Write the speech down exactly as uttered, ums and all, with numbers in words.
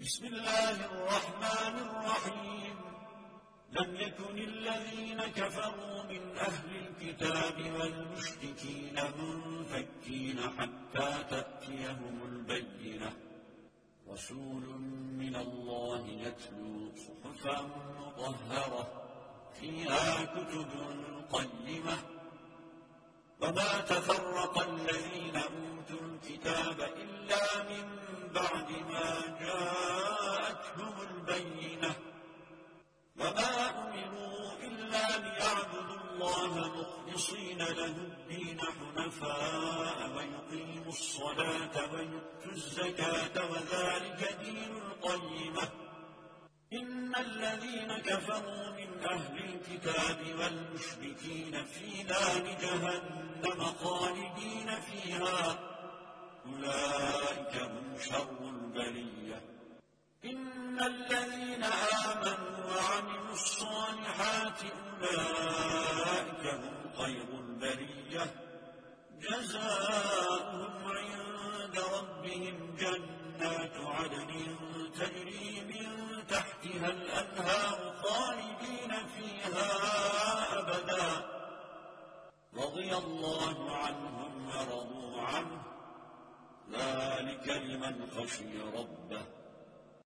بسم الله الرحمن الرحيم لم يكن الذين كفروا من أهل الكتاب والمشركين منفكين حتى تأتيهم البينة رسول من الله يتلو صحفا مطهرة فيها كتب قيمة وما تفرق الذين أوتوا الكتاب إلا من بعد ما جاءتهم البينة وما أمروا إلا ليعبدوا الله مخلصين له الدين حنفاء ويقيموا الصلاة ويؤتوا الزكاة وذلك دين القيمة إن الذين كفروا من أهل الكتاب والمشركين في نار جهنم خالدين فيها أولئك هم شر البرية إن الذين آمنوا وعملوا الصالحات أولئك هم خير البرية جزاؤهم عند ربهم جنات عدن تجري من تحتها الأنهار خالدين فيها أبدا رضي الله عنهم ورضوا عنه ذلك لمن خشي ربه